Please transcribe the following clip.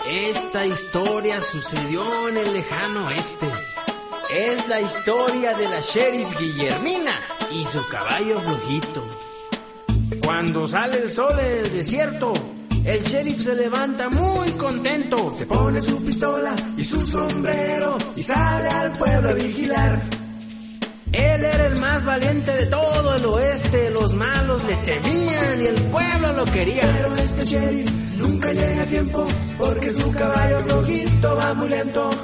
Esta historia sucedió en el lejano oeste. Es la historia de la sheriff Guillermina y su caballo flojito. Cuando sale el sol en el desierto, el sheriff se levanta muy contento. Se pone su pistola y su sombrero y sale al pueblo a vigilar. Él era el más valiente de todo el oeste. Los malos le temían y el pueblo lo quería. Pero este sheriff nunca llega a tiempo porque su caballo flojito va muy lento.